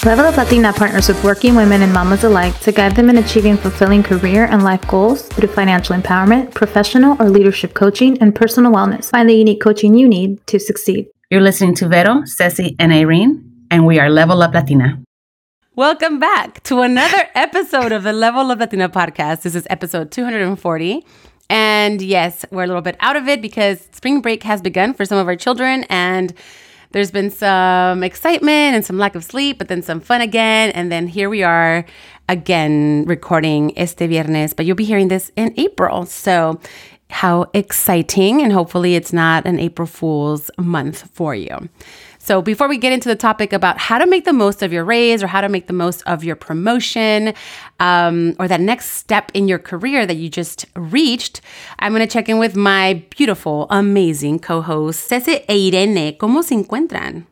Level Up Latina partners with working women and mamas alike to guide them in achieving fulfilling career and life goals through financial empowerment, professional or leadership coaching, and personal wellness. Find the unique coaching you need to succeed. You're listening to Vero, Ceci, and Irene, and we are Level Up Latina. Welcome back to another episode of the Level Up Latina podcast. This is episode 240. And yes, we're a little bit out of it because spring break has begun for some of our children, and there's been some excitement and some lack of sleep, but then some fun again. And then here we are again recording este viernes, but you'll be hearing this in April. So how exciting. And hopefully it's not an April Fool's month for you. So before we get into the topic about how to make the most of your raise or how to make the most of your promotion or that next step in your career that you just reached, I'm going to check in with my beautiful, amazing co-host, Ceci e Irene. ¿Cómo se encuentran?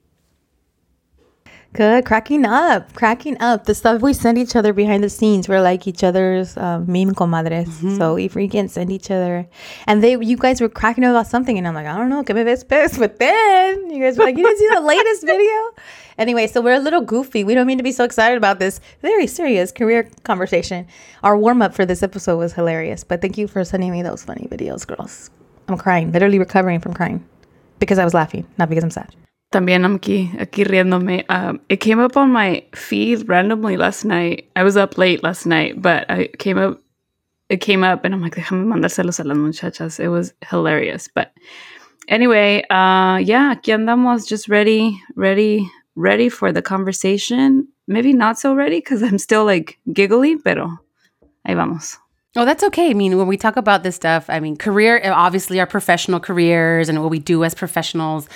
Good. Cracking up. The stuff we send each other behind the scenes. We're like each other's meme comadres. Mm-hmm. So we freaking send each other. And you guys were cracking up about something. And I'm like, I don't know. Que me ves pez. But then you guys were like, you didn't see the latest video? Anyway, so we're a little goofy. We don't mean to be so excited about this very serious career conversation. Our warm-up for this episode was hilarious. But thank you for sending me those funny videos, girls. I'm crying. Literally recovering from crying. Because I was laughing, not because I'm sad. También I'm aquí riéndome. It came up on my feed randomly last night. I was up late last night, but it came up and I'm like, déjame mandárselos a las muchachas. It was hilarious. But anyway, aquí andamos, just ready for the conversation. Maybe not so ready because I'm still like giggly, pero ahí vamos. Oh, that's okay. I mean, when we talk about this stuff, I mean, career, obviously our professional careers and what we do as professionals,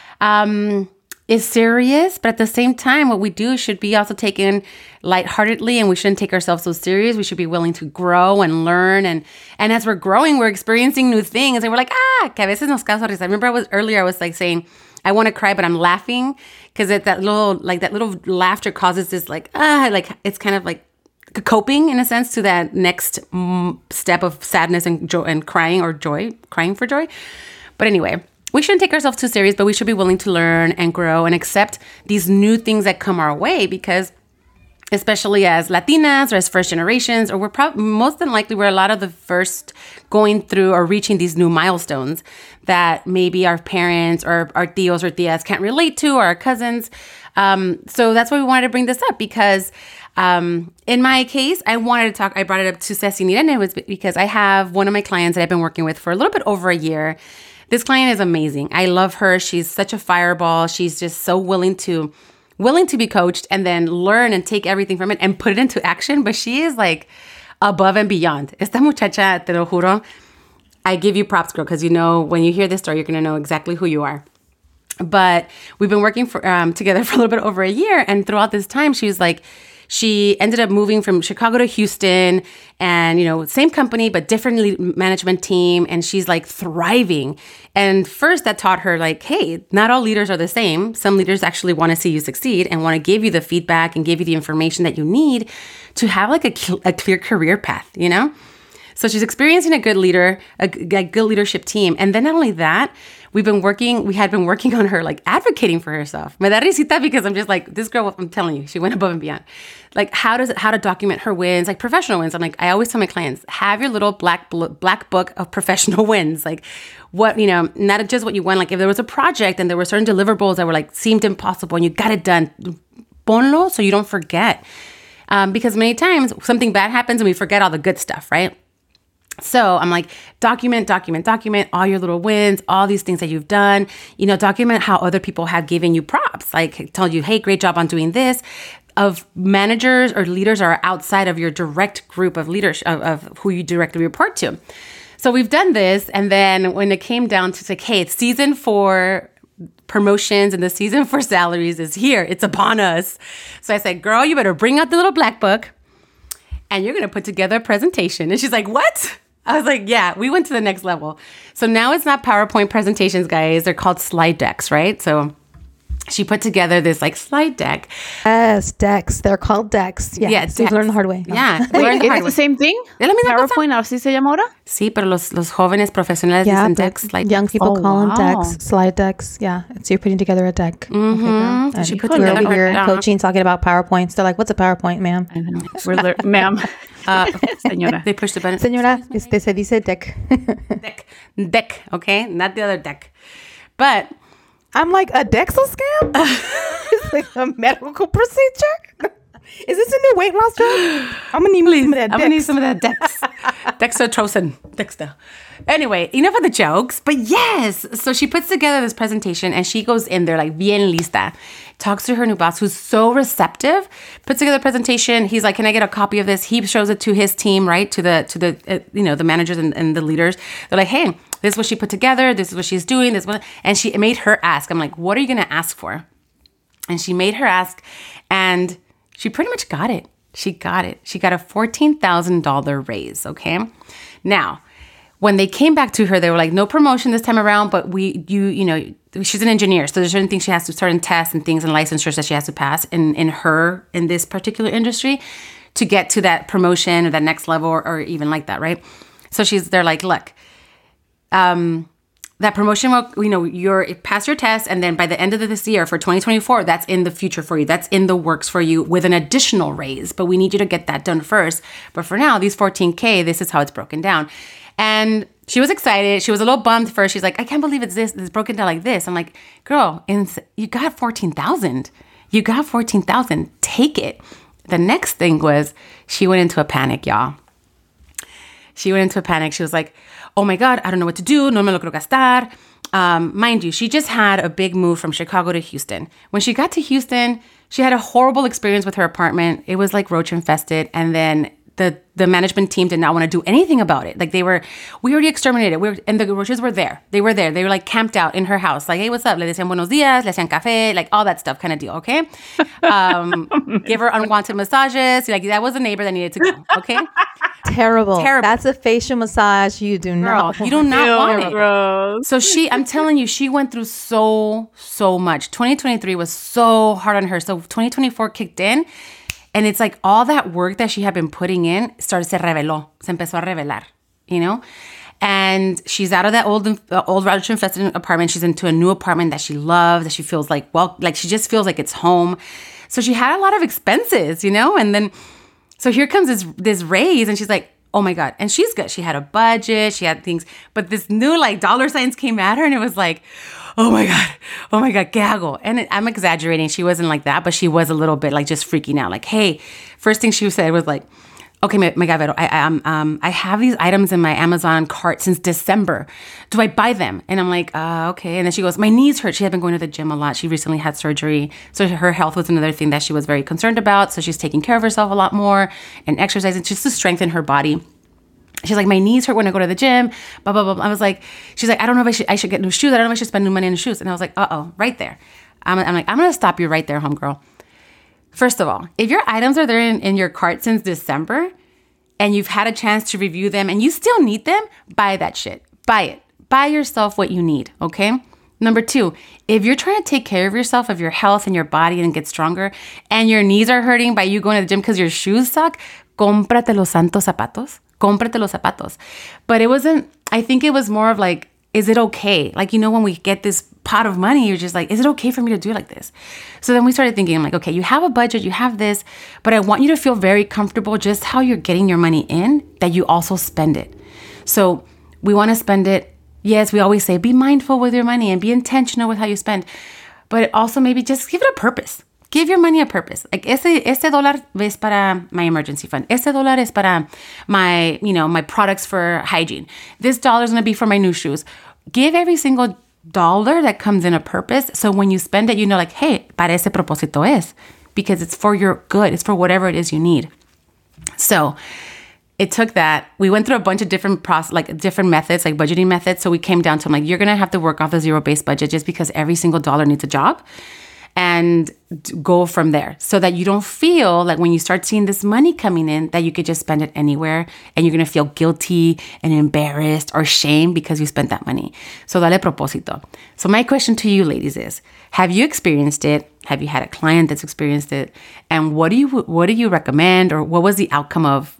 is serious, but at the same time, what we do should be also taken lightheartedly, and we shouldn't take ourselves so serious. We should be willing to grow and learn, and as we're growing, we're experiencing new things, and we're like, que a veces nos causa risa. I remember I was like saying, I want to cry, but I'm laughing because that little laughter causes this like it's kind of like coping in a sense to that next step of sadness and joy and crying for joy. But anyway, we shouldn't take ourselves too serious, but we should be willing to learn and grow and accept these new things that come our way because especially as Latinas or as first generations, or most than likely we're a lot of the first going through or reaching these new milestones that maybe our parents or our tios or tias can't relate to, or our cousins. So that's why we wanted to bring this up because in my case, I brought it up to Ceci and Irene was because I have one of my clients that I've been working with for a little bit over a year. This client is amazing. I love her. She's such a fireball. She's just so willing to be coached and then learn and take everything from it and put it into action. But she is like above and beyond. Esta muchacha, te lo juro, I give you props, girl, because when you hear this story, you're going to know exactly who you are. But we've been working together for a little bit over a year. And throughout this time, she ended up moving from Chicago to Houston and, same company, but different management team. And she's like thriving. And first that taught her like, hey, not all leaders are the same. Some leaders actually want to see you succeed and want to give you the feedback and give you the information that you need to have like a clear career path, So she's experiencing a good leadership team. And then not only that, we had been working on her, like advocating for herself. Me da risita because I'm just like, this girl, I'm telling you, she went above and beyond. Like how to document her wins, like professional wins. I'm like, I always tell my clients, have your little black book of professional wins. Like what, not just what you won. Like if there was a project and there were certain deliverables that were like, seemed impossible and you got it done, ponlo so you don't forget. Because many times something bad happens and we forget all the good stuff, right? So I'm like, document all your little wins, all these things that you've done, document how other people have given you props, like tell you, hey, great job on doing this. Of managers or leaders are outside of your direct group of leaders of who you directly report to. So we've done this. And then when it came down to like, hey, it's season for promotions and the season for salaries is here. It's upon us. So I said, girl, you better bring out the little black book and you're going to put together a presentation. And she's like, what? I was like, yeah, we went to the next level. So now it's not PowerPoint presentations, guys. They're called slide decks, right? So she put together this like slide deck. Yes, decks. They're called decks. Yeah, Yeah, so learn the hard way. Yeah. Wait, learn the ¿es hard the way. same thing? Es la misma cosa. PowerPoint, así se llama ahora? Sí, pero los jóvenes profesionales Yeah, dicen but decks. Like, young people Oh, call them wow. decks, slide decks. Yeah, so you're putting together a deck. Mhm. And She put we're together over here her- coaching, talking about PowerPoints. They're like, "What's a PowerPoint, ma'am?" Ma'am. Señora. they pushed the button. Señora, se dice deck. Deck, okay? Not the other deck. But I'm like, a Dexel scam? It's like a medical procedure? Is this a new weight loss drug? I'm gonna need some of that I'm gonna need Dex. some of that Dex. Dextrose. Dexter. Anyway, enough of the jokes, but yes. So she puts together this presentation and she goes in there like bien lista, talks to her new boss who's so receptive, puts together a presentation. He's like, can I get a copy of this? He shows it to his team, right? To the the managers and the leaders. They're like, hey, this is what she put together. This is what she's doing. And she made her ask. I'm like, what are you going to ask for? And she made her ask and she pretty much got it. She got it. She got a $14,000 raise, okay? Now, when they came back to her, they were like, no promotion this time around, but she's an engineer, so there's certain things she has to, certain tests and things and licensures that she has to pass in this particular industry to get to that promotion or that next level or even like that, right? So they're like, look, that promotion will, you're pass your test, and then by the end of this year for 2024, that's in the future for you. That's in the works for you with an additional raise. But we need you to get that done first. But for now, these $14K, this is how it's broken down. And she was excited. She was a little bummed first. She's like, I can't believe it's broken down like this. I'm like, girl, you got 14,000. You got 14,000. Take it. The next thing was she went into a panic, y'all. She went into a panic. She was like, oh my God, I don't know what to do. No me lo quiero gastar. Mind you, she just had a big move from Chicago to Houston. When she got to Houston, she had a horrible experience with her apartment. It was like roach infested. And then the management team did not want to do anything about it. Like we already exterminated. And the roaches were there. They were there. They were like camped out in her house. Like, hey, what's up? Le decían buenos días, le hacían café, like all that stuff kind of deal, okay? Give her unwanted massages. Like that was a neighbor that needed to go, okay? Terrible. Terrible. That's a facial massage you do not Girl, you do not want it. Gross. So I'm telling you, she went through so much. 2023 was so hard on her. So 2024 kicked in. And it's like all that work that she had been putting in se reveló. Se empezó a revelar, And she's out of that old roach infested apartment. She's into a new apartment that she loves, that she feels like, she just feels like it's home. So she had a lot of expenses, And then, so here comes this raise and she's like, oh my God. And she's good. She had a budget. She had things. But this new dollar signs came at her and it was like, oh my God, ¿qué hago? And I'm exaggerating. She wasn't like that, but she was a little bit just freaking out. Like, hey, first thing she said was like, okay, my God, Vero, I have these items in my Amazon cart since December. Do I buy them? And I'm like, okay. And then she goes, my knees hurt. She had been going to the gym a lot. She recently had surgery. So her health was another thing that she was very concerned about. So she's taking care of herself a lot more and exercising just to strengthen her body. She's like, my knees hurt when I go to the gym, blah, blah, blah. I was like, she's like, I don't know if I should get new shoes. I don't know if I should spend new money on shoes. And I was like, right there. I'm like, I'm going to stop you right there, homegirl. First of all, if your items are there in your cart since December and you've had a chance to review them and you still need them, buy that shit. Buy it. Buy yourself what you need, okay? Number 2, if you're trying to take care of yourself, of your health and your body and get stronger, and your knees are hurting by you going to the gym because your shoes suck, cómprate los santos zapatos. Cómprate los zapatos. But I think it was more of like, is it okay? When we get this pot of money, you're just like, is it okay for me to do it like this? So then we started thinking, I'm like, okay, you have a budget, you have this, but I want you to feel very comfortable just how you're getting your money in, that you also spend it. So we want to spend it. Yes, we always say, be mindful with your money and be intentional with how you spend, but also maybe just give it a purpose. Give your money a purpose. Like, este dólar es para my emergency fund. Este dólar es para my, my products for hygiene. This dollar is going to be for my new shoes. Give every single dollar that comes in a purpose. So when you spend it, like, hey, para ese propósito es. Because it's for your good. It's for whatever it is you need. So it took that. We went through a bunch of different different methods, like budgeting methods. So we came down to, I'm like, you're going to have to work off a zero-based budget just because every single dollar needs a job. and go from there, so that you don't feel like when you start seeing this money coming in that you could just spend it anywhere and you're going to feel guilty and embarrassed or shame because you spent that money. So dale propósito. So my question to you ladies is, have you experienced it? Have you had a client that's experienced it? And what do you recommend, or what was the outcome of,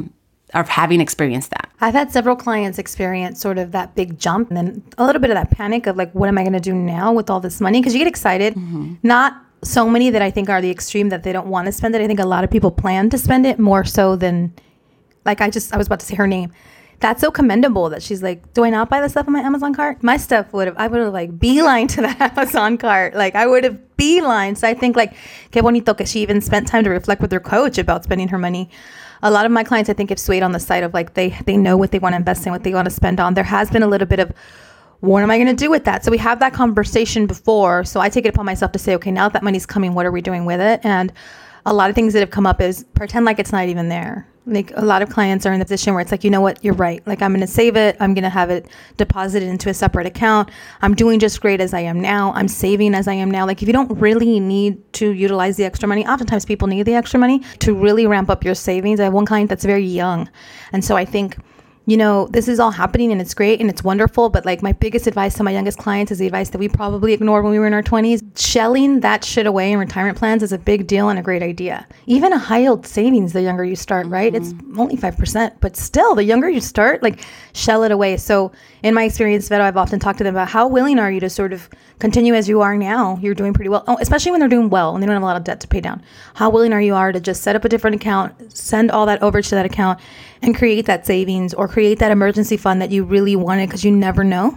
of having experienced that? I've had several clients experience sort of that big jump and then a little bit of that panic of like, what am I going to do now with all this money? Because you get excited. Not so many that I think are the extreme that they don't want to spend it. I think a lot of people plan to spend it more so than, like, I was about to say her name. That's so commendable that she's like, do I not buy the stuff on my Amazon cart? My stuff I would have like beeline to the Amazon cart. Like I would have beeline. So I think like, que bonito que she even spent time to reflect with her coach about spending her money. A lot of my clients, I think, have swayed on the side of like, they know what they want to invest in, what they want to spend on. There has been a little bit of, what am I going to do with that? So we have that conversation before. So I take it upon myself to say, okay, now that money's coming, what are we doing with it? And a lot of things that have come up is pretend like it's not even there. Like a lot of clients are in the position where it's like, you know what, you're right. Like I'm going to save it. I'm going to have it deposited into a separate account. I'm doing just great as I am now. I'm saving as I am now. Like if you don't really need to utilize the extra money, oftentimes people need the extra money to really ramp up your savings. I have one client that's very young. And so I think, this is all happening and it's great and it's wonderful. But like my biggest advice to my youngest clients is the advice that we probably ignored when we were in our 20s. Shelling that shit away in retirement plans is a big deal and a great idea. Even a high yield savings, the younger you start, right? It's only 5%, but still the younger you start, like shell it away. So in my experience, Vero, I've often talked to them about how willing are you to sort of continue as you are now. You're doing pretty well, especially when they're doing well and they don't have a lot of debt to pay down. How willing are you to just set up a different account, send all that over to that account and create that savings or create that emergency fund that you really wanted because you never know.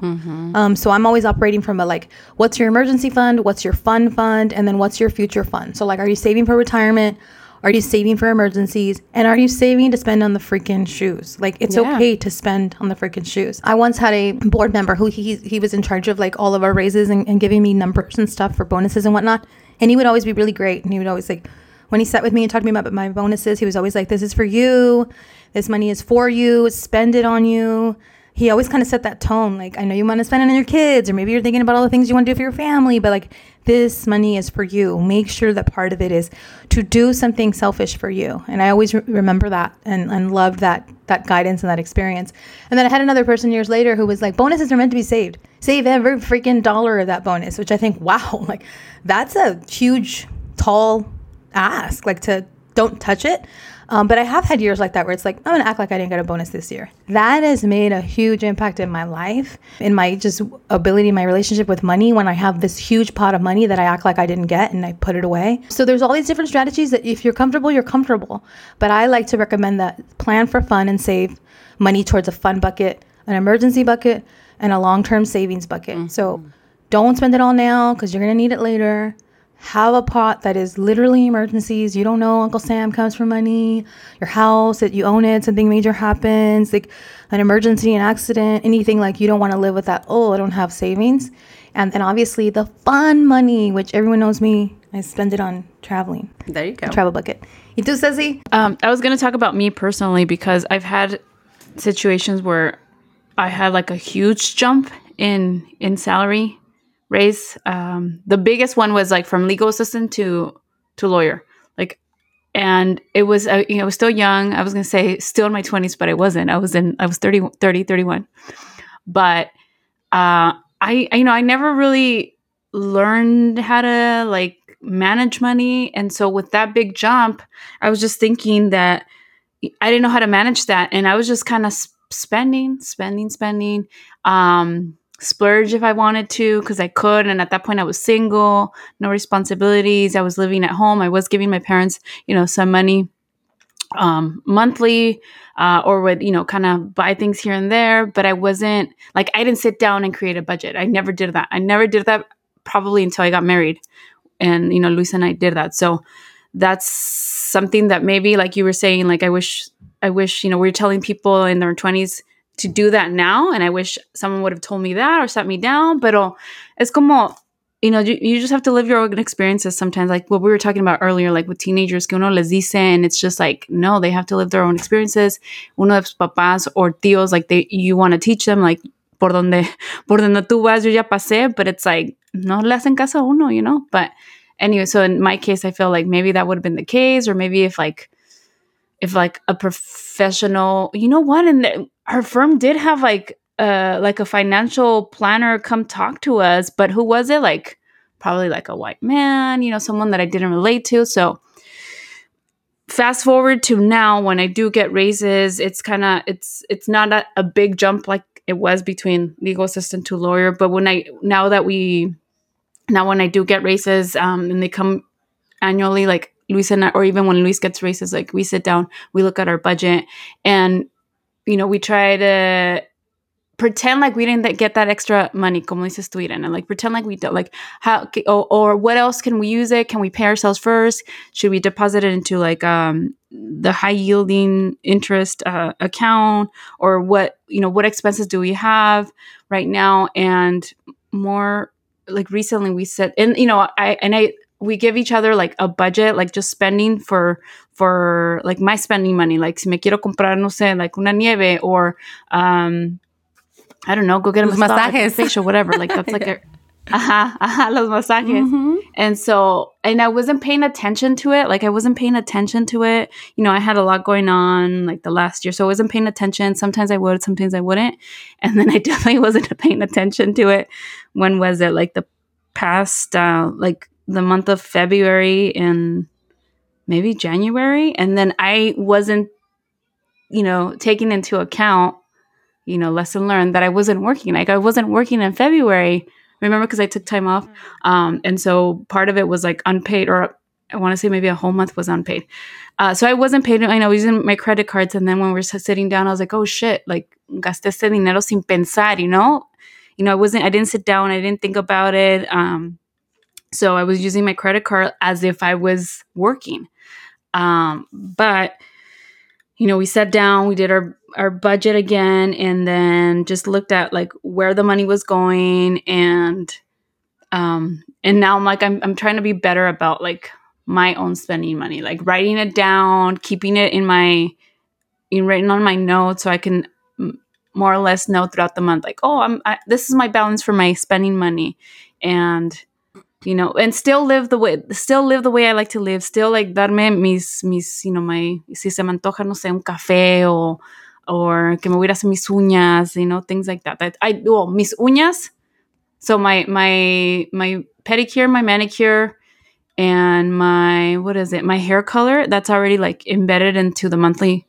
So I'm always operating from what's your emergency fund? What's your fun fund? And then what's your future fund? So like, are you saving for retirement? Are you saving for emergencies? And are you saving to spend on the freaking shoes? Like it's okay to spend on the freaking shoes. I once had a board member who he was in charge of like all of our raises and giving me numbers and stuff for bonuses and whatnot. And he would always be really great. And he would always like, when he sat with me and talked to me about my bonuses, he was always like, this is for you. This money is for you. Spend it on you. He always kind of set that tone. Like, I know you want to spend it on your kids, or maybe you're thinking about all the things you want to do for your family, but like, this money is for you. Make sure that part of it is to do something selfish for you. And I always remember that and loved that guidance and that experience. And then I had another person years later who was like, bonuses are meant to be saved. Save every freaking dollar of that bonus, which I think, wow, like that's a huge, tall ask, like to don't touch it. But I have had years like that where it's like, I'm going to act like I didn't get a bonus this year. That has made a huge impact in my life, in my just ability, my relationship with money, when I have this huge pot of money that I act like I didn't get and I put it away. So there's all these different strategies that if you're comfortable, you're comfortable. But I like to recommend that plan for fun and save money towards a fun bucket, an emergency bucket, and a long-term savings bucket. So don't spend it all now because you're going to need it later. Have a pot that is literally emergencies. You don't know Uncle Sam comes for money, your house, that you own it, something major happens, like an emergency, an accident, anything. Like you don't want to live with that, I don't have savings. And then obviously the fun money, which everyone knows me, I spend it on traveling. There you go. Travel bucket. ¿Y tú, Ceci? I was going to talk about me personally because I've had situations where I had like a huge jump in salary raise. The biggest one was like from legal assistant to lawyer. Like, and it was, I was still young. I was going to say still in my 20s, but I wasn't. I was 30, 31. But I never really learned how to like manage money. And so with that big jump, I was just thinking that I didn't know how to manage that. And I was just kind of spending, splurge if I wanted to, because I could. And at that point I was single, no responsibilities. I was living at home. I was giving my parents, some money monthly, or would, kind of buy things here and there. But I wasn't like, I didn't sit down and create a budget. I never did that. Probably until I got married. And, Luis and I did that. So that's something that maybe, like you were saying, like, I wish, we're telling people in their 20s to do that now. And I wish someone would have told me that or sat me down. Pero es como, you just have to live your own experiences sometimes. Like what we were talking about earlier, like with teenagers, que uno les dice, and it's just like, no, they have to live their own experiences. Uno de sus papás or tíos, like you want to teach them, like, por donde tú vas, yo ya pasé, but it's like, no le hacen caso a uno, But anyway, so in my case, I feel like maybe that would have been the case, or maybe if a professional, you know what? And her firm did have like a financial planner come talk to us, but who was it? Like probably like a white man, you know, someone that I didn't relate to. So fast forward to now, when I do get raises, it's not a big jump like it was between legal assistant to lawyer. But when I do get raises, and they come annually, like Luis and I, or even when Luis gets raises, like we sit down, we look at our budget, and you know, we try to pretend like we didn't get that extra money, como dices tú, Irene, and like pretend like we don't, like how, or what else can we use it? Can we pay ourselves first? Should we deposit it into like the high yielding interest account, or what expenses do we have right now? And more like recently we said, and you know, we give each other like a budget, like just spending for like my spending money, like si me quiero comprar, no sé, like una nieve, or I don't know, go get a massage, facial, whatever. Like that's like los masajes. Mm-hmm. And I wasn't paying attention to it. Like I wasn't paying attention to it. You know, I had a lot going on like the last year, so I wasn't paying attention. Sometimes I would, sometimes I wouldn't. And then I definitely wasn't paying attention to it. When was it? Like the past, like the month of February and maybe January. And then I wasn't, you know, taking into account, you know, lesson learned, that I wasn't working. Like I wasn't working in February, remember, because I took time off. And so part of it was like unpaid, or I want to say maybe a whole month was unpaid. So I wasn't paid. I know, using my credit cards. And then when we were sitting down, I was like, oh shit, like gasté este dinero sin pensar, you know, I didn't sit down. I didn't think about it. So I was using my credit card as if I was working. But you know, we sat down, we did our budget again, and then just looked at like where the money was going. And now I'm like, I'm trying to be better about like my own spending money, like writing it down, keeping it written on my notes, so I can more or less know throughout the month, like, oh, this is my balance for my spending money. And you know, and still live the way I like to live. Still like darme mis, you know, si se me antoja, no sé, un café, or que me voy a hacer mis uñas, you know, things like that. Mis uñas. So my pedicure, my manicure, and my hair color, that's already like embedded into the monthly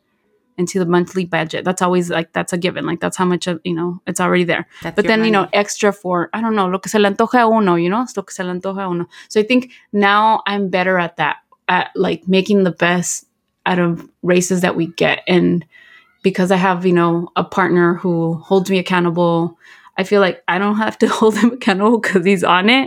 budget. That's always like, that's a given. Like that's how much, you know, it's already there. But then, money. You know, extra for, I don't know, lo que se le antoja a uno, you know, lo que se le antoja a uno. So I think now I'm better at that, at like making the best out of races that we get. And because I have, you know, a partner who holds me accountable, I feel like I don't have to hold him accountable because he's on it.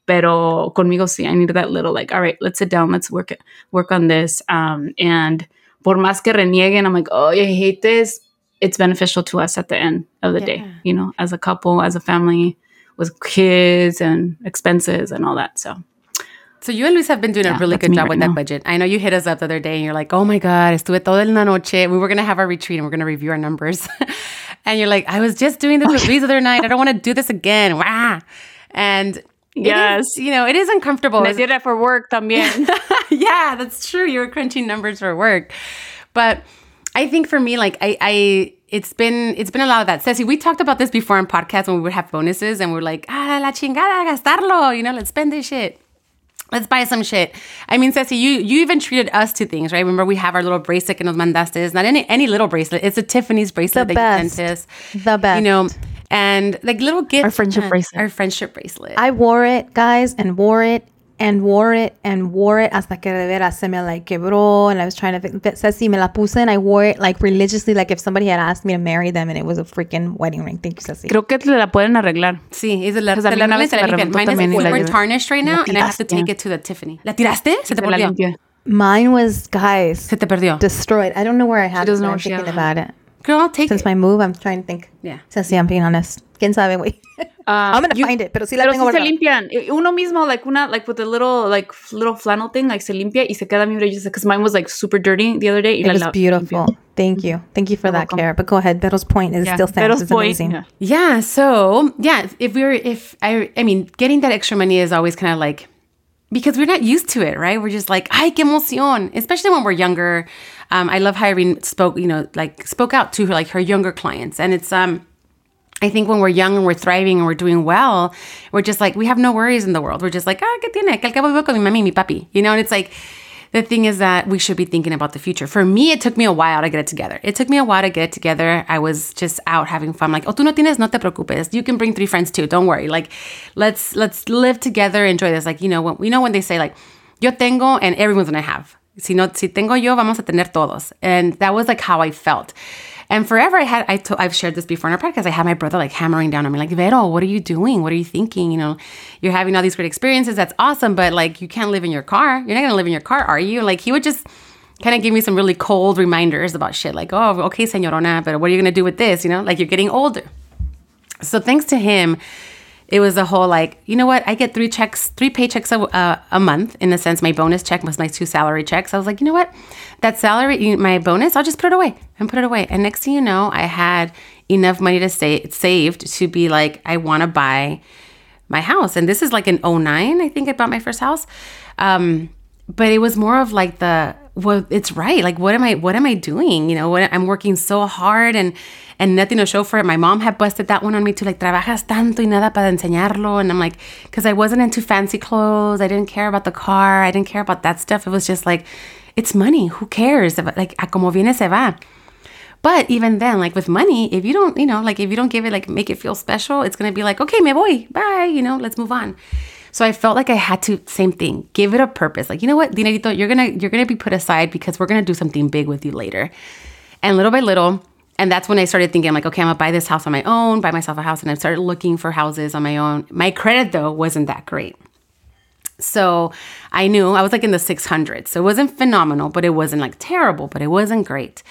Pero conmigo sí, I need that little like, all right, let's sit down, let's work on this. And por más que renieguen, I'm like, oh, I hate this. It's beneficial to us at the end of the day, you know, as a couple, as a family, with kids and expenses and all that. So you and Luis have been doing a really good job with that budget. I know you hit us up the other day and you're like, oh my God, estuve toda la noche. We were going to have our retreat and we're going to review our numbers. And you're like, I was just doing this with Luis the other night. I don't want to do this again. Wow. And yes, it is, you know, it is uncomfortable. I did it for work también. Yeah, that's true. You were crunching numbers for work. But I think for me, like it's been a lot of that. Ceci, we talked about this before on podcasts when we would have bonuses and we're like, la chingada, gastarlo, you know, let's spend this shit. Let's buy some shit. I mean, Ceci, you even treated us to things, right? Remember, we have our little bracelet que nos mandaste. It's not any little bracelet. It's a Tiffany's bracelet that you sent us. The best. You know, and like little gifts. Our friendship bracelet. Our friendship bracelet. I wore it, guys, and wore it and wore it and wore it hasta que de veras se me like quebró, and I was trying to Ceci me la puse and I wore it like religiously, like if somebody had asked me to marry them and it was a freaking wedding ring. Thank you, Ceci. Creo que te la pueden arreglar. Sí, es la Mine is super tarnished right now and I have to take it to the Tiffany. ¿La tiraste? Se te perdió. Mine was, guys, se te perdió. Destroyed. I don't know where I had it. I'm thinking about it. Girl, I'll take Since my move, I'm trying to think. Yeah. Ceci, I'm being honest. ¿Quién sabe, güey? I'm gonna find it, pero sí la tengo. Pero sí se limpian. Uno mismo, like with a little flannel thing, like se limpia y se queda bien brillosa. Because mine was like super dirty the other day. It was beautiful. Thank you for that, Care. But go ahead. Bero's point is still stands. It's amazing. Yeah. So yeah, I mean, getting that extra money is always kind of like because we're not used to it, right? We're just like, ay, qué emoción, especially when we're younger. I love how Irene spoke out to her younger clients. And it's, I think when we're young and we're thriving and we're doing well, we're just like, we have no worries in the world. We're just like, ¿qué tiene? Que al cabo vivo con mi mami y mi papi, and it's like, the thing is that we should be thinking about the future. For me, it took me a while to get it together. I was just out having fun. Like, tú no tienes, no te preocupes. You can bring 3 friends too. Don't worry. Like, let's live together, enjoy this. Like, when they say like, yo tengo and everyone's gonna have. Si tengo yo, vamos a tener todos. And that was like how I felt. And forever I've shared this before in our podcast. I had my brother like hammering down on me like, Vero, what are you doing? What are you thinking? You're having all these great experiences. That's awesome. But like, you can't live in your car. You're not going to live in your car, are you? Like, he would just kind of give me some really cold reminders about shit. Like, oh, okay, señorona, but what are you going to do with this? Like, you're getting older. So thanks to him, it was a whole like, you know what? I get 3 paychecks a month, in a sense. My bonus check was my 2 salary checks. I was like, you know what? That salary, my bonus, I'll just put it away. And next thing you know, I had enough money to saved to be like, I want to buy my house. And this is like in 2009, I think I bought my first house. But it was more of like well, it's right. Like, what am I doing? I'm working so hard and nothing to show for it. My mom had busted that one on me too. Like, trabajas tanto y nada para enseñarlo. And I'm like, because I wasn't into fancy clothes. I didn't care about the car. I didn't care about that stuff. It was just like, it's money. Who cares? Like, a como viene se va. But even then, like with money, if you don't, if you don't give it, like make it feel special, it's going to be like, okay, me voy, bye, let's move on. So I felt like I had to, same thing, give it a purpose. Like, you know what, dinerito, you're gonna be put aside because we're gonna do something big with you later. And little by little, and that's when I started thinking, I'm like, okay, I'm gonna buy this house on my own, buy myself a house, and I started looking for houses on my own. My credit though wasn't that great. So I knew I was like in the 600s. So it wasn't phenomenal, but it wasn't like terrible, but it wasn't great.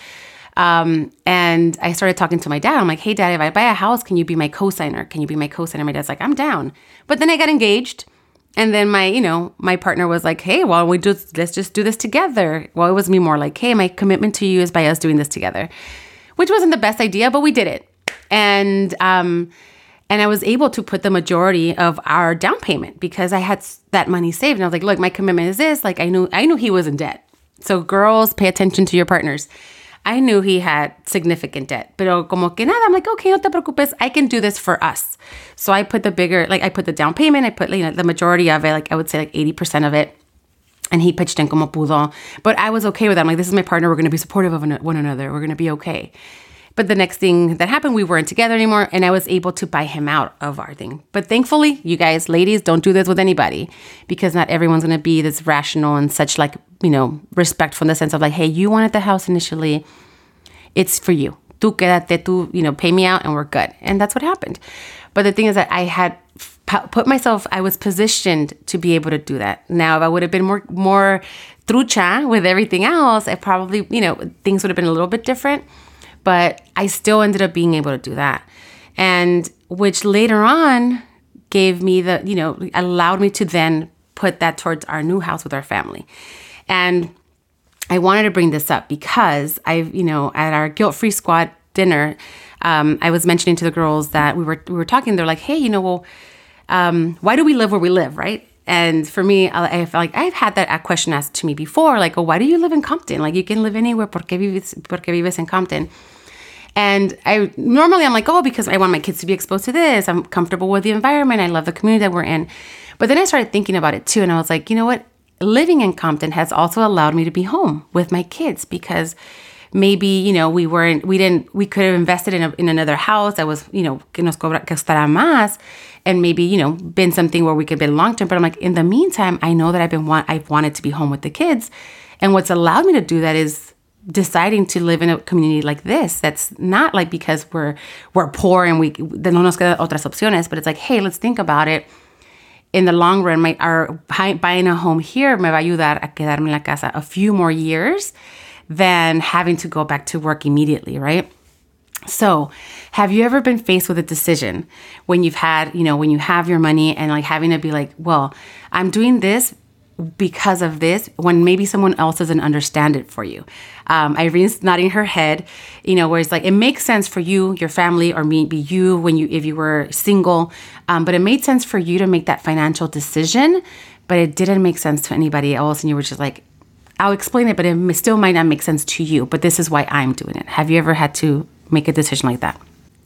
And I started talking to my dad. I'm like, hey, Dad, if I buy a house, can you be my co-signer? My dad's like, I'm down. But then I got engaged. And then my partner was like, hey, well, let's just do this together. Well, it was me more like, hey, my commitment to you is by us doing this together, which wasn't the best idea, but we did it. And I was able to put the majority of our down payment because I had that money saved. And I was like, look, my commitment is this. Like, I knew he was in debt. So girls, pay attention to your partners. I knew he had significant debt, pero como que nada, I'm like, okay, no te preocupes, I can do this for us. So I put I put the down payment, I put the majority of it, like I would say like 80% of it, and he pitched in como pudo. But I was okay with that. I'm like, this is my partner, we're going to be supportive of one another, we're going to be okay. But the next thing that happened, we weren't together anymore, and I was able to buy him out of our thing. But thankfully, you guys, ladies, don't do this with anybody because not everyone's going to be this rational and such like, respectful in the sense of like, hey, you wanted the house initially. It's for you. Tú quédate, tú, pay me out and we're good. And that's what happened. But the thing is that I had I was positioned to be able to do that. Now, if I would have been more trucha with everything else, I probably, things would have been a little bit different. But I still ended up being able to do that. And which later on gave me allowed me to then put that towards our new house with our family. And I wanted to bring this up because at our Guilt-Free Squad dinner, I was mentioning to the girls that we were talking. They're like, hey, why do we live where we live, right? And for me, I feel like I've had that question asked to me before, like, oh, why do you live in Compton? Like, you can live anywhere. ¿Por qué vives en Compton? And I'm like, oh, because I want my kids to be exposed to this. I'm comfortable with the environment. I love the community that we're in. But then I started thinking about it too. And I was like, you know what? Living in Compton has also allowed me to be home with my kids because maybe, we could have invested in another house that was, que nos costará más and maybe, been something where we could be long-term. But I'm like, in the meantime, I know that I've wanted to be home with the kids. And what's allowed me to do that is deciding to live in a community like this. That's not like because we're poor and no nos quedan otras opciones, but it's like, hey, let's think about it. In the long run, buying a home here me va a ayudar a quedarme en la casa a few more years than having to go back to work immediately, right? So have you ever been faced with a decision when you've had, when you have your money and like having to be like, well, I'm doing this because of this when maybe someone else doesn't understand it for you? Irene's nodding her head, where it's like, it makes sense for you, your family, or maybe you if you were single. But it made sense for you to make that financial decision but it didn't make sense to anybody else. And you were just like, I'll explain it, but it still might not make sense to you. But this is why I'm doing it. Have you ever had to make a decision like that?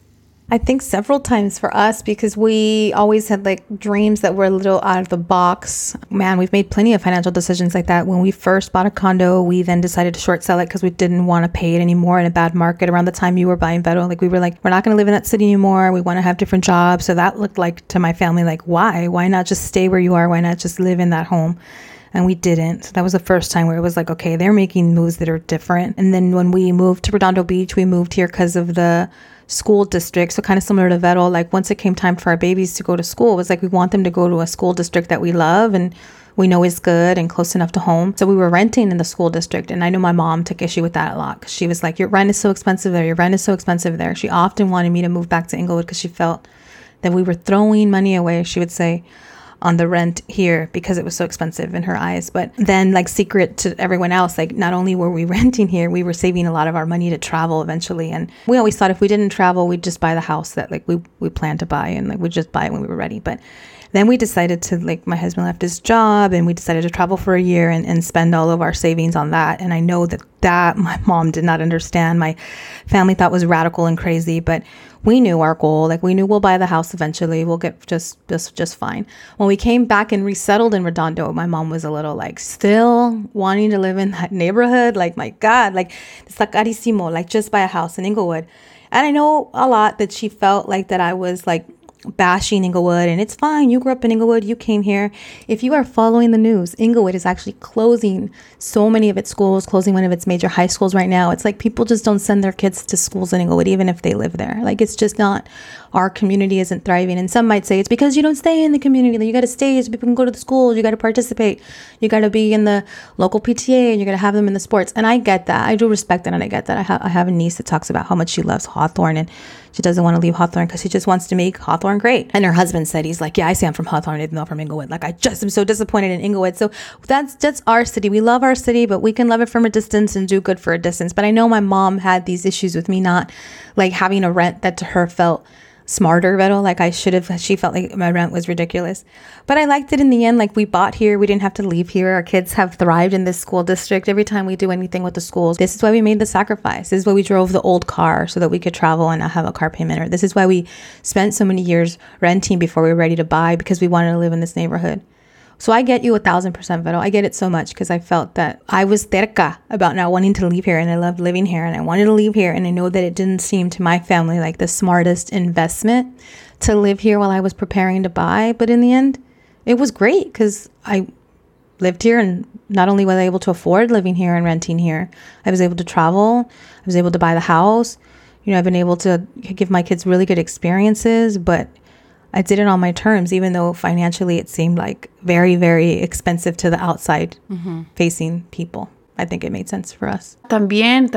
I think several times for us, because we always had like dreams that were a little out of the box. Man, we've made plenty of financial decisions like that. When we first bought a condo, we then decided to short sell it because we didn't want to pay it anymore in a bad market. Around the time you were buying Vero, like we were like, we're not going to live in that city anymore. We want to have different jobs. So that looked like to my family, like, why? Why not just stay where you are? Why not just live in that home? And we didn't. So that was the first time where it was like, okay, they're making moves that are different. And then when we moved to Redondo Beach, we moved here because of the school district. So kind of similar to Vero, like once it came time for our babies to go to school, it was like we want them to go to a school district that we love and we know is good and close enough to home. So we were renting in the school district. And I know my mom took issue with that a lot because she was like, your rent is so expensive there. Your rent is so expensive there. She often wanted me to move back to Inglewood because she felt that we were throwing money away, she would say, on the rent here because it was so expensive in her eyes. But then, like, secret to everyone else, like, not only were we renting here, we were saving a lot of our money to travel eventually. And we always thought if we didn't travel, we'd just buy the house that like we planned to buy, and like we'd just buy it when we were ready. But then we decided to, like, my husband left his job and we decided to travel for a year and spend all of our savings on that. And I know that my mom did not understand. My family thought was radical and crazy, but we knew our goal. Like, we knew we'll buy the house eventually. We'll get just fine. When we came back and resettled in Redondo, my mom was a little like still wanting to live in that neighborhood. Like, my God, like, está carísimo. Like, just buy a house in Inglewood. And I know a lot that she felt like that I was like bashing Inglewood, and it's fine. You grew up in Inglewood. You came here. If you are following the news, Inglewood is actually closing so many of its schools, closing one of its major high schools right now. It's like people just don't send their kids to schools in Inglewood, even if they live there. Like, it's just not, our community isn't thriving. And some might say it's because you don't stay in the community. Like, you got to stay so people can go to the schools. You got to participate. You got to be in the local PTA, and you got to have them in the sports. And I get that. I do respect that, and I get that. I have a niece that talks about how much she loves Hawthorne, and she doesn't want to leave Hawthorne because she just wants to make Hawthorne great. And her husband said, he's like, yeah, I say I'm from Hawthorne, even though I'm from Inglewood. Like, I just am so disappointed in Inglewood. So that's our city. We love our city, but we can love it from a distance and do good for a distance. But I know my mom had these issues with me not like having a rent that to her felt smarter, Vero. Like, I should have, she felt like my rent was ridiculous. But I liked it in the end. Like, we bought here. We didn't have to leave here. Our kids have thrived in this school district. Every time we do anything with the schools, this is why we made the sacrifice. This is why we drove the old car so that we could travel and not have a car payment. Or this is why we spent so many years renting before we were ready to buy, because we wanted to live in this neighborhood. So I get you 1,000%, Vero. I get it so much because I felt that I was terca about not wanting to leave here, and I loved living here, and I wanted to leave here. And I know that it didn't seem to my family like the smartest investment to live here while I was preparing to buy. But in the end, it was great because I lived here, and not only was I able to afford living here and renting here, I was able to travel. I was able to buy the house. You know, I've been able to give my kids really good experiences, but I did it on my terms, even though financially it seemed like very, very expensive to the outside facing people. I think it made sense for us. También,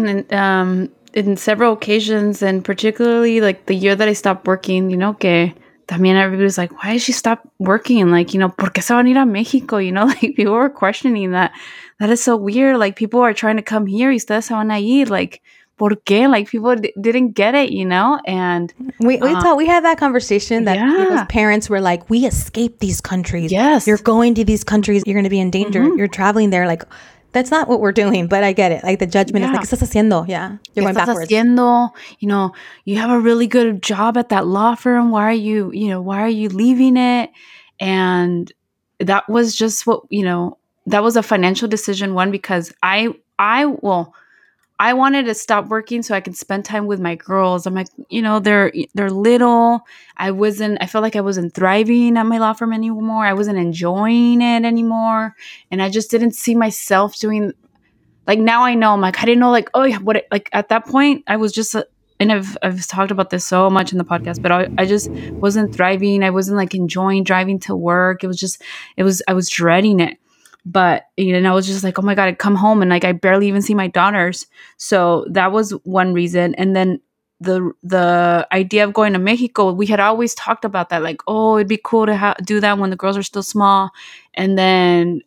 in several occasions, and particularly like the year that I stopped working, you know, que también everybody's like, why did she stop working? Like, you know, ¿por qué se van a ir a México? You know, like people were questioning that. That is so weird. Like, people are trying to come here. Ustedes se van a ir. Like, ¿por qué? Like, people didn't get it, you know? And we had that conversation that people's parents were like, we escaped these countries. Yes. You're going to these countries. You're going to be in danger. You're traveling there. Like, that's not what we're doing, but I get it. Like, the judgment is like, ¿qué estás haciendo? Yeah. You're going backwards. Haciendo? You know, you have a really good job at that law firm. Why are you leaving it? And that was just what, you know, that was a financial decision. One, because I wanted to stop working so I could spend time with my girls. I'm like, you know, they're little. I felt like I wasn't thriving at my law firm anymore. I wasn't enjoying it anymore. And I just didn't see myself doing, like, now I know, I'm like, I didn't know, like, oh yeah, like at that point I was just, and I've talked about this so much in the podcast, but I just wasn't thriving. I wasn't like enjoying driving to work. I was dreading it. But, you know, I was just like, oh my God, I'd come home and like I barely even see my daughters. So that was one reason. And then the idea of going to Mexico, we had always talked about that, like, oh, it'd be cool to do that when the girls are still small. And then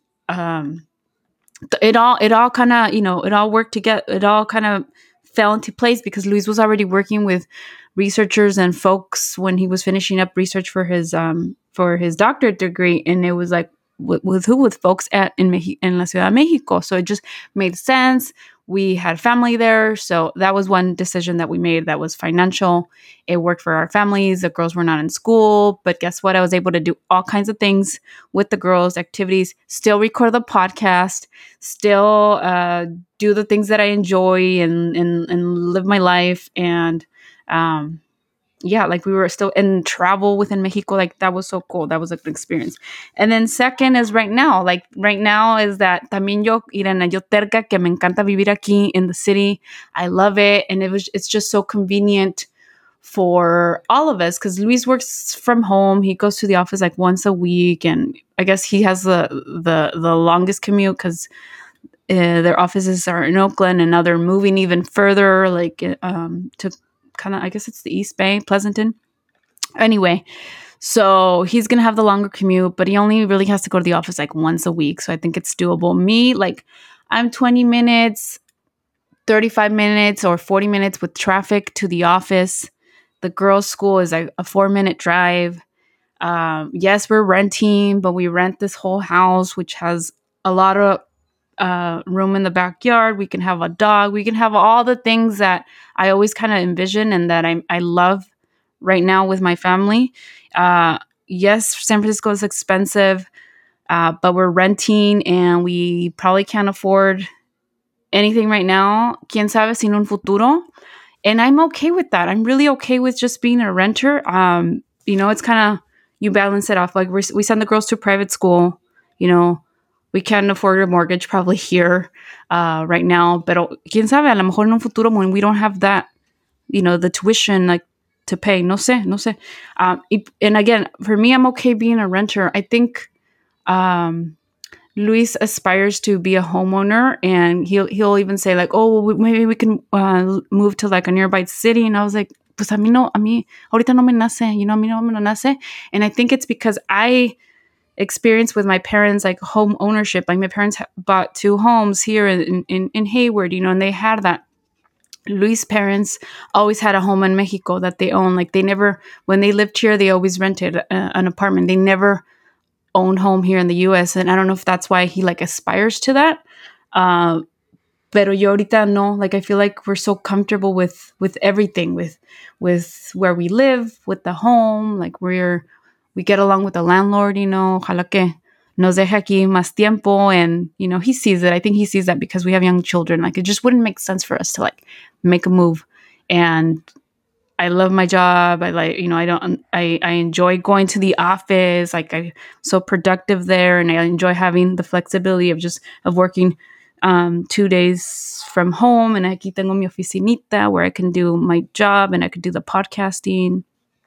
it all kind of, you know, it all worked together. It all kind of fell into place because Luis was already working with researchers and folks when he was finishing up research for his doctorate degree. And it was like, with folks in La Ciudad de Mexico. So it just made sense. We had family there. So that was one decision that we made that was financial. It worked for our families. The girls were not in school. But guess what? I was able to do all kinds of things with the girls, activities, still record the podcast, still do the things that I enjoy and live my life. And yeah, like we were still in travel within Mexico. Like that was so cool. That was a good experience. And then second is right now. Like right now is that también yo, Irene, yo terca que me encanta vivir aquí in the city. I love it. And it's just so convenient for all of us because Luis works from home. He goes to the office like once a week. And I guess he has the longest commute because their offices are in Oakland and now they're moving even further, like to kind of, I guess it's the East Bay, Pleasanton. Anyway, so he's going to have the longer commute, but he only really has to go to the office like once a week. So I think it's doable. Me, like I'm 20 minutes, 35 minutes or 40 minutes with traffic to the office. The girls' school is like a 4-minute drive. Yes, we're renting, but we rent this whole house, which has a lot of room in the backyard. We can have a dog. We can have all the things that I always kind of envision and that I love right now with my family. Yes, San Francisco is expensive, but we're renting and we probably can't afford anything right now. Quién sabe sin un futuro. And I'm okay with that. I'm really okay with just being a renter. It's kind of, you balance it off. Like we send the girls to private school, we can't afford a mortgage probably here right now. Pero quién sabe, a lo mejor en un futuro when we don't have that, the tuition like to pay. No sé. And again, for me, I'm okay being a renter. I think Luis aspires to be a homeowner, and he'll even say like, oh, well, maybe we can move to like a nearby city. And I was like, pues a mí ahorita no me nace, a mí no me nace. And I think it's because I experience with my parents, like home ownership. Like my parents bought 2 homes here in Hayward, and they had that. Luis' parents always had a home in Mexico that they own. Like they never, when they lived here, they always rented an apartment. They never owned home here in the U.S. And I don't know if that's why he like aspires to that. Pero yo ahorita no, like I feel like we're so comfortable with everything, with where we live, with the home, like we get along with the landlord, ojalá que nos deje aquí más tiempo. And, he sees it. I think he sees that because we have young children. Like, it just wouldn't make sense for us to, like, make a move. And I love my job. I enjoy going to the office. Like, I'm so productive there. And I enjoy having the flexibility of working 2 days from home. And aquí tengo mi oficinita where I can do my job and I could do the podcasting.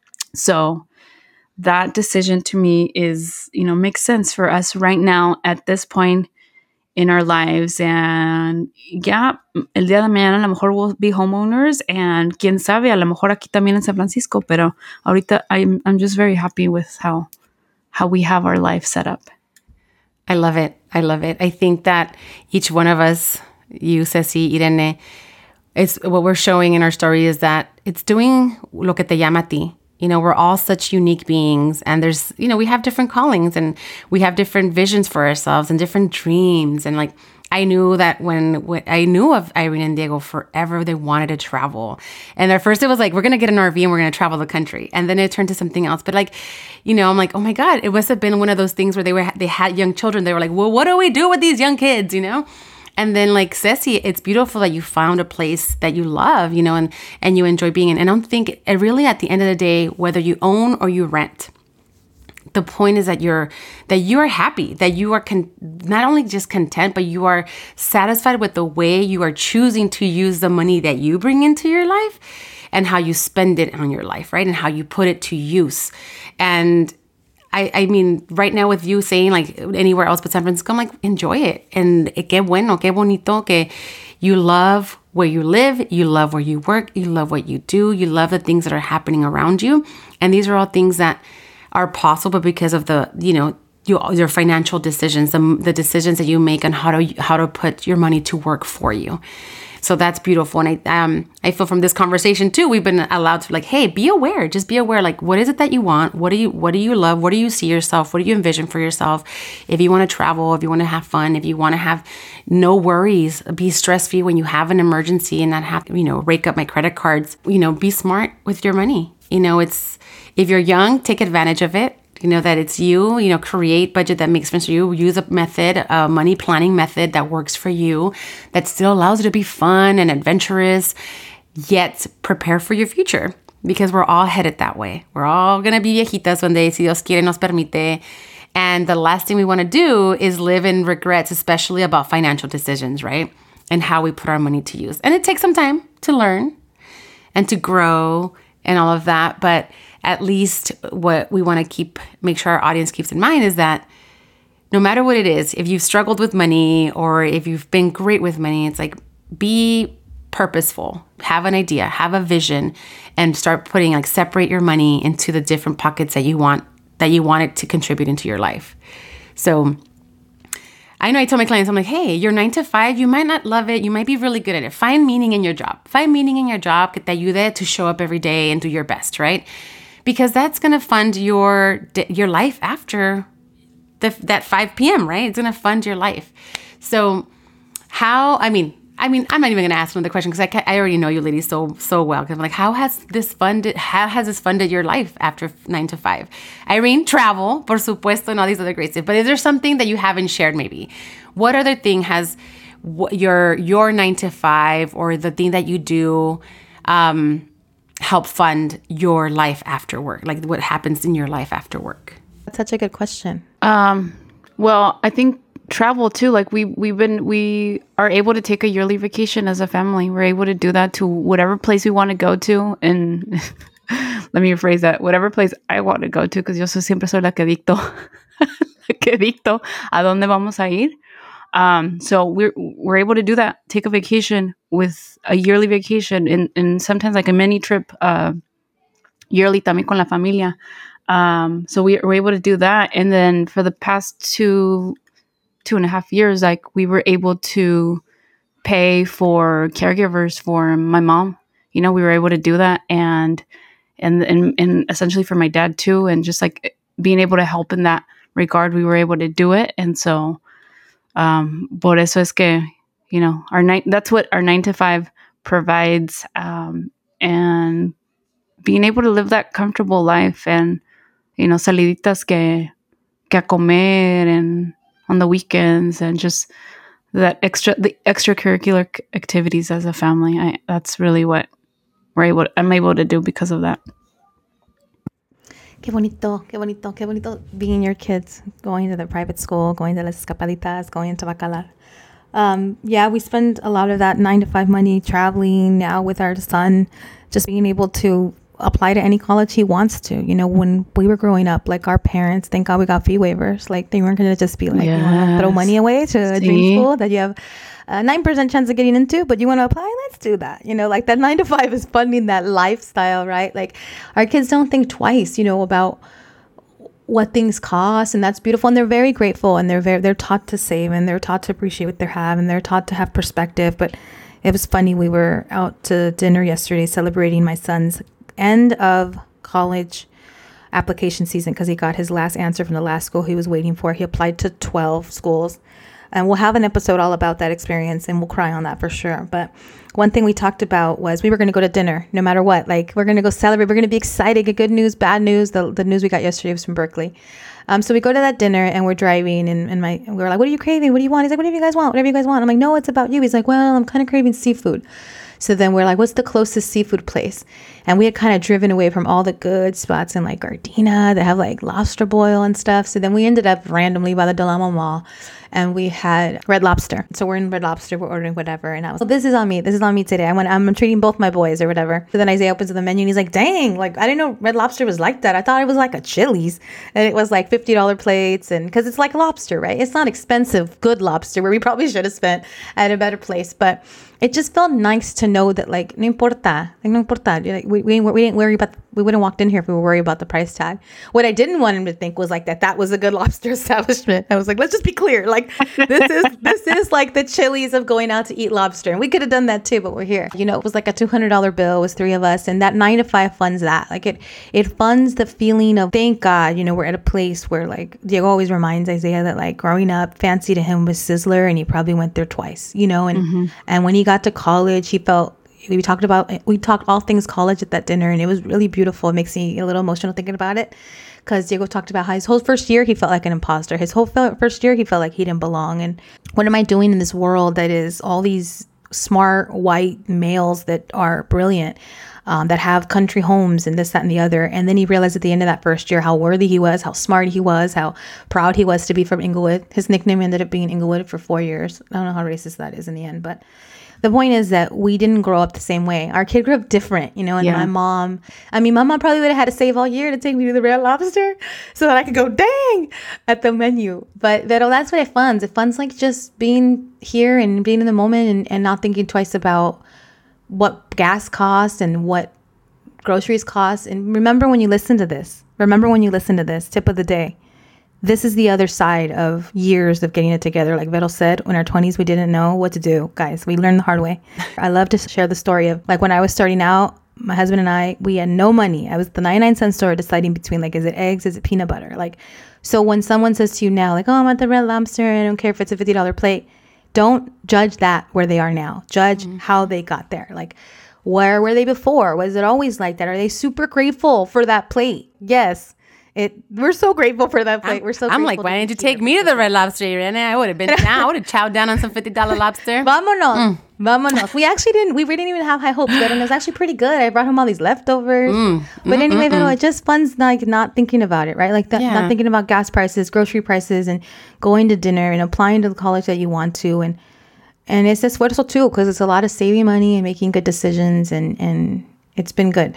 So that decision to me is, makes sense for us right now at this point in our lives. And yeah, el día de mañana a lo mejor we'll be homeowners, and quién sabe, a lo mejor aquí también en San Francisco, pero ahorita I'm just very happy with how we have our life set up. I love it. I think that each one of us, you, Ceci, Irene, it's what we're showing in our story is that it's doing lo que te llama a ti. We're all such unique beings, and there's, we have different callings and we have different visions for ourselves and different dreams. And like, I knew that when I knew of Irene and Diego forever, they wanted to travel. And at first it was like, we're going to get an RV and we're going to travel the country. And then it turned to something else. But like, I'm like, oh my God, it must have been one of those things where they had young children. They were like, well, what do we do with these young kids, And then like Ceci, it's beautiful that you found a place that you love, and you enjoy being in. And I don't think really at the end of the day, whether you own or you rent, the point is that you are happy, that you are not only just content, but you are satisfied with the way you are choosing to use the money that you bring into your life and how you spend it on your life, right? And how you put it to use. And I mean, right now with you saying like anywhere else but San Francisco, I'm like, enjoy it. And qué bueno, qué bonito que you love where you live, you love where you work, you love what you do, you love the things that are happening around you. And these are all things that are possible because of the your financial decisions, the decisions that you make on how to put your money to work for you. So that's beautiful. And I feel from this conversation too, we've been allowed to like, hey, be aware. Just be aware. Like, what is it that you want? What do you love? What do you see yourself? What do you envision for yourself? If you want to travel, if you want to have fun, if you want to have no worries, be stress-free when you have an emergency and not have to, rake up my credit cards, be smart with your money. If you're young, take advantage of it. That it's you, create budget that makes sense for you. Use a method, a money planning method that works for you, that still allows you to be fun and adventurous, yet prepare for your future, because we're all headed that way. We're all going to be viejitas one day, si Dios quiere, nos permite. And the last thing we want to do is live in regrets, especially about financial decisions, right? And how we put our money to use. And it takes some time to learn and to grow and all of that. But at least what we want to make sure our audience keeps in mind is that no matter what it is, if you've struggled with money or if you've been great with money, it's like, be purposeful, have an idea, have a vision, and start separate your money into the different pockets that you want it to contribute into your life. So I know I tell my clients, I'm like, hey, your 9 to 5, you might not love it. You might be really good at it. Find meaning in your job. Find meaning in your job que te ayude to show up every day and do your best, right? Because that's going to fund your life after that 5 p.m., right? It's going to fund your life. So I'm not even going to ask another question because I already know you ladies so well. Because I'm like, how has this funded your life after 9 to 5? Irene, travel, por supuesto, and all these other great stuff. But is there something that you haven't shared maybe? What other thing has your 9 to 5 or the thing that you do help fund your life after work? Like what happens in your life after work? That's such a good question. Well, I think travel too. Like we are able to take a yearly vacation as a family. We're able to do that to whatever place we want to go to. And let me rephrase that. Whatever place I want to go to, because yo siempre soy la que dicto a dónde vamos a ir. So we're able to do that. Take a vacation with a yearly vacation and sometimes like a mini trip, yearly también con la familia. So we're able to do that. And then for the past 2.5 years, like we were able to pay for caregivers for my mom. We were able to do that and essentially for my dad too. And just like being able to help in that regard, we were able to do it. And so, por eso es que, that's what our 9 to 5 provides. And being able to live that comfortable life and, saliditas que a comer and on the weekends and just the extracurricular activities as a family. That's really what I'm able to do because of that. Qué bonito being your kids, going to the private school, going to las escapaditas, going to Bacalar. Yeah, we spend a lot of that 9 to 5 money traveling now with our son, just being able to apply to any college he wants to. When we were growing up, like our parents, thank God we got fee waivers. Like they weren't going to just be like, you want to throw money away to a dream school that you have a 9% chance of getting into, but you want to apply, let's do that. Like that 9 to 5 is funding that lifestyle, right? Like our kids don't think twice, about what things cost, and that's beautiful. And they're very grateful, and they're taught to save, and they're taught to appreciate what they have, and they're taught to have perspective. But it was funny. We were out to dinner yesterday celebrating my son's end of college application season because he got his last answer from the last school he was waiting for. He applied to 12 schools. And we'll have an episode all about that experience, and we'll cry on that for sure. But one thing we talked about was we were going to go to dinner no matter what. Like, we're going to go celebrate. We're going to be excited, get good news, bad news. The news we got yesterday was from Berkeley. So we go to that dinner, and we're driving, and we were like, what are you craving? What do you want? He's like, whatever you guys want, whatever you guys want. I'm like, no, it's about you. He's like, well, I'm kind of craving seafood. So then we're like, what's the closest seafood place? And we had kind of driven away from all the good spots in like Gardena that have like lobster boil and stuff. So then we ended up randomly by the Del Amo Mall, and we had Red Lobster. So we're in Red Lobster, we're ordering whatever. And I was like, this is on me. This is on me today. I'm treating both my boys or whatever. So then Isaiah opens the menu and he's like, dang, like I didn't know Red Lobster was like that. I thought it was like a Chili's, and it was like $50 plates. And because it's like lobster, right? It's not expensive, good lobster where we probably should have spent at a better place. But it just felt nice to know that, like, no importa. Like, no importa. Like, we didn't worry about We wouldn't walked in here if we were worried about the price tag. What I didn't want him to think was like that was a good lobster establishment. I was like, let's just be clear. Like this is like the Chili's of going out to eat lobster. And we could have done that too, but we're here. You know, it was like a $200 bill. It was 3 of us. And that 9 to 5 funds that. Like it funds the feeling of, thank God, you know, we're at a place where like Diego always reminds Isaiah that like growing up, fancy to him was Sizzler, and he probably went there twice, you know, and when he got to college, he felt, we talked all things college at that dinner, and it was really beautiful. It makes me a little emotional thinking about it, because Diego talked about how his whole first year he felt like an imposter. His whole first year he felt like he didn't belong. And what am I doing in this world that is all these smart white males that are brilliant, that have country homes and this, that, and the other. And then he realized at the end of that first year how worthy he was, how smart he was, how proud he was to be from Inglewood. His nickname ended up being Inglewood for 4 years. I don't know how racist that is in the end, but the point is that we didn't grow up the same way. Our kid grew up different, you know, and my mom probably would have had to save all year to take me to the Red Lobster so that I could go, dang, at the menu. But that's what it funds. It funds like just being here and being in the moment and not thinking twice about what gas costs and what groceries cost. And remember when you listen to this, tip of the day, this is the other side of years of getting it together. Like Vero said, in our 20s, we didn't know what to do. Guys, we learned the hard way. I love to share the story of like when I was starting out, my husband and I, we had no money. I was at the 99-cent store deciding between like, is it eggs? Is it peanut butter? Like, so when someone says to you now, like, oh, I'm at the Red Lobster, I don't care if it's a $50 plate. Don't judge that where they are now. Judge how they got there. Like, where were they before? Was it always like that? Are they super grateful for that plate? Yes. We're so grateful for that plate. I'm like, why didn't you take me to the Red Lobster, Irene? I would have been down. I would have chowed down on some $50 lobster. Vámonos. We didn't even have high hopes, but it was actually pretty good. I brought home all these leftovers. But anyway, it just funds like not thinking about it, right? Like not thinking about gas prices, grocery prices, and going to dinner and applying to the college that you want to. And it's esfuerzo too, because it's a lot of saving money and making good decisions. And it's been good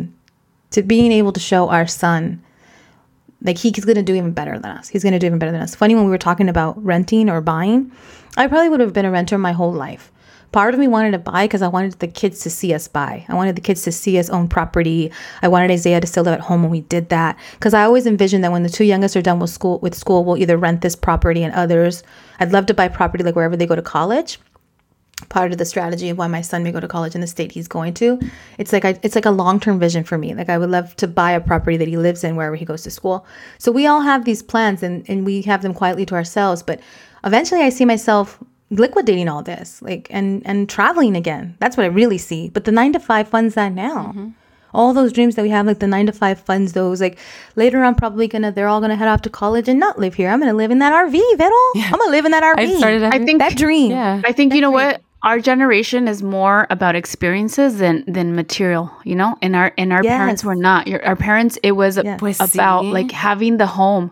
being able to show our son, like he's going to do even better than us. Funny, when we were talking about renting or buying, I probably would have been a renter my whole life. Part of me wanted to buy because I wanted the kids to see us buy. I wanted the kids to see us own property. I wanted Isaiah to still live at home when we did that. Because I always envisioned that when the 2 youngest are done with school, we'll either rent this property and others. I'd love to buy property like wherever they go to college. Part of the strategy of why my son may go to college in the state he's going to. It's like a long-term vision for me. Like I would love to buy a property that he lives in wherever he goes to school. So we all have these plans and we have them quietly to ourselves. But eventually I see myself liquidating all this, like and traveling again. That's what I really see. But the 9 to 5 funds that now. All those dreams that we have, like the 9 to 5 funds, those like later on they're all gonna head off to college and not live here. I'm gonna live in that RV, Vero. Yeah. I'm gonna live in that RV. I think that dream. Yeah. I think you know what? Our generation is more about experiences than material, you know? And our parents were not. Our parents, it was about like having the home.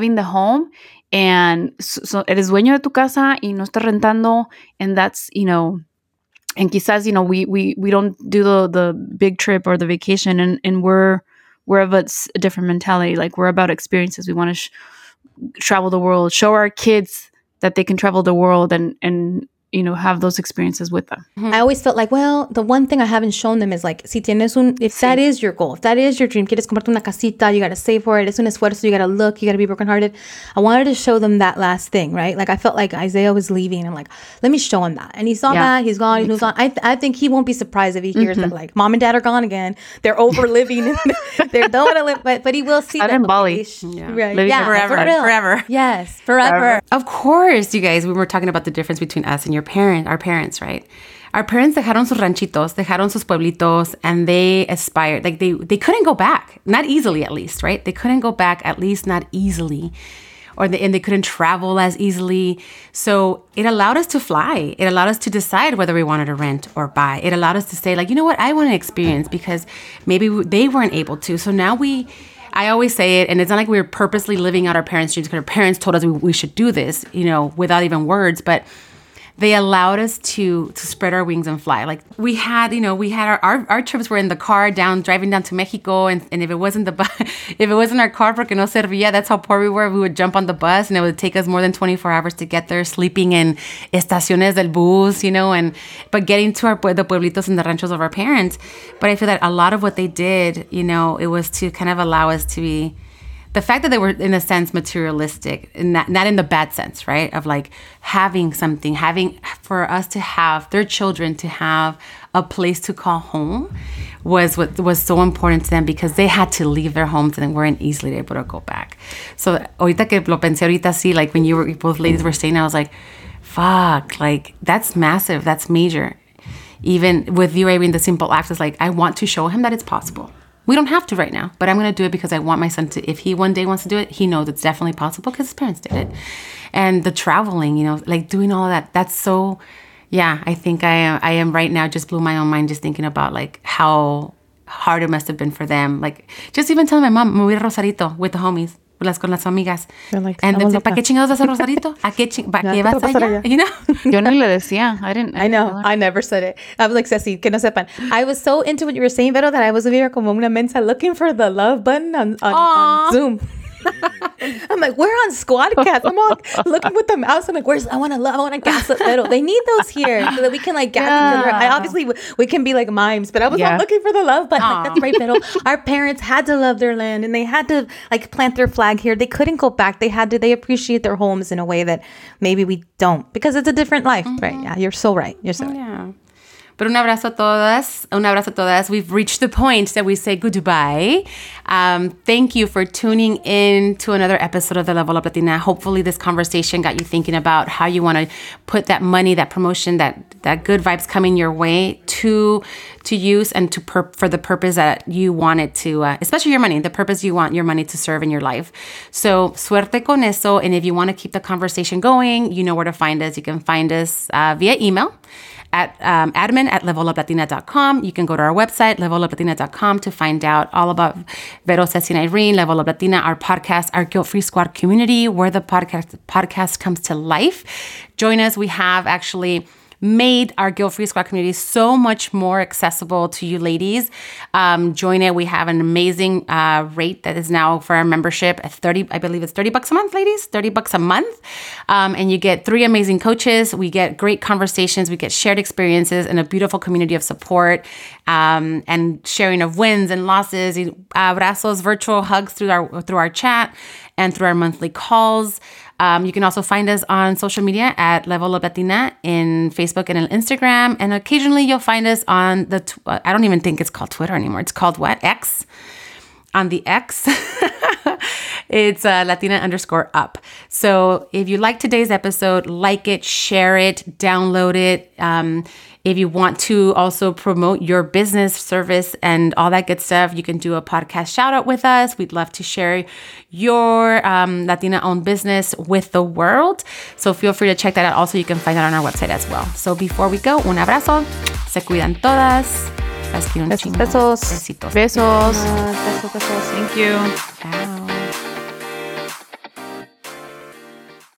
And so eres dueño de tu casa y no estás rentando. And that's, you know, and quizás, you know, we don't do the big trip or the vacation, and we're of a different mentality. Like we're about experiences. We want to travel the world, show our kids that they can travel the world and you know, have those experiences with them. I always felt like, well, the one thing I haven't shown them is like, if that is your goal, if that is your dream, quieres comprarte una casita, you got to save for it. Es un esfuerzo, you got to look, you got to be brokenhearted. I wanted to show them that last thing, right? Like I felt like Isaiah was leaving. I'm like, let me show him that. And he saw that, he's gone, he moves on. I think he won't be surprised if he hears that like mom and dad are gone again. They're over living. They don't want to live, but he will see that in Bali. Right. Forever. Yes, forever. Of course, you guys, we were talking about the difference between us and our parents, right? Our parents dejaron sus ranchitos, dejaron sus pueblitos, and they aspired. Like they couldn't go back, not easily at least, right? They couldn't go back, at least not easily. And they couldn't travel as easily. So it allowed us to fly. It allowed us to decide whether we wanted to rent or buy. It allowed us to say, like, you know what, I want to experience because maybe they weren't able to. So now I always say it, and it's not like we were purposely living out our parents' dreams because our parents told us we should do this, you know, without even words, but they allowed us to spread our wings and fly. Like we had our trips were in the car driving down to Mexico, and if it wasn't our car porque no servía, that's how poor we were. We would jump on the bus and it would take us more than 24 hours to get there, sleeping in estaciones del bus, but getting to the pueblitos and the ranchos of our parents. But I feel that a lot of what they did, it was to kind of allow us to be. The fact that they were, in a sense, materialistic, and not in the bad sense, right? Of like having something, for us to have, their children to have a place to call home was what was so important to them, because they had to leave their homes and weren't easily able to go back. So, ahorita que lo pensé ahorita, sí, like when both ladies were saying, I was like, fuck, like that's massive, that's major. Even with you, Irene, the simple act is like, I want to show him that it's possible. We don't have to right now, but I'm going to do it because I want my son to, if he one day wants to do it, he knows it's definitely possible because his parents did it. And the traveling, like doing all of that, that's so, I think I am right now, just blew my own mind just thinking about like how hard it must have been for them. Like just even telling my mom, me voy a Rosarito with the homies. Con las amigas. Like, and then, ¿para qué chingados vas a Rosarito? ¿A qué vas allá? Yo ni le decía. I know. I never said it. I was like, Ceci, que no sepan. I was so into what you were saying, Vero, that I was over here como una mensa looking for the love button on Zoom. I'm like, we're on Squadcast. I'm all looking with the mouse. I'm like, I want to gas it. They need those here so that we can like gas each other. Obviously, we can be like mimes, but I was not looking for the love button. Like, that's right, Vero. Our parents had to love their land and they had to like plant their flag here. They couldn't go back. They appreciate their homes in a way that maybe we don't, because it's a different life, right? Yeah, you're so right. You're so right. Yeah. But un abrazo a todas. We've reached the point that we say goodbye. Thank you for tuning in to another episode of the Level Up Latina. Hopefully this conversation got you thinking about how you want to put that money, that promotion, that good vibes coming your way to use and for the purpose that you want it to, especially your money, the purpose you want your money to serve in your life. So suerte con eso. And if you want to keep the conversation going, you know where to find us. You can find us via email at admin@leveluplatina.com. You can go to our website, leveluplatina.com, to find out all about Vero, Ceci, and Irene, Level Up Latina, our podcast, our guilt-free squad community, where the podcast comes to life. Join us. We have actually made our guilt-free squad community so much more accessible to you ladies. Join it. We have an amazing rate that is now for our membership at I believe it's $30 a month, ladies, $30 a month. And you get 3 amazing coaches. We get great conversations. We get shared experiences and a beautiful community of support, and sharing of wins and losses, abrazos, virtual hugs through our chat and through our monthly calls. You can also find us on social media at Level Up Latina in Facebook and in Instagram. And occasionally you'll find us on I don't even think it's called Twitter anymore. It's called what? X? On the X. It's Latina_up. So if you like today's episode, like it, share it, download it. If you want to also promote your business, service, and all that good stuff, you can do a podcast shout out with us. We'd love to share your Latina-owned business with the world. So feel free to check that out. Also, you can find that on our website as well. So before we go, un abrazo. Se cuidan todas. Besos. Besitos. Besos. Besos. Thank you. Ciao.